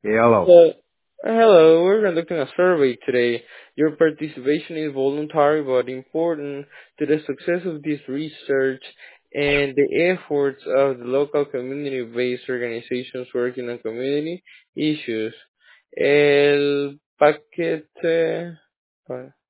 Hello. Hello, we're conducting a survey today. Your participation is voluntary but important to the success of this research and the efforts of the local community-based organizations working on community issues. El paquete.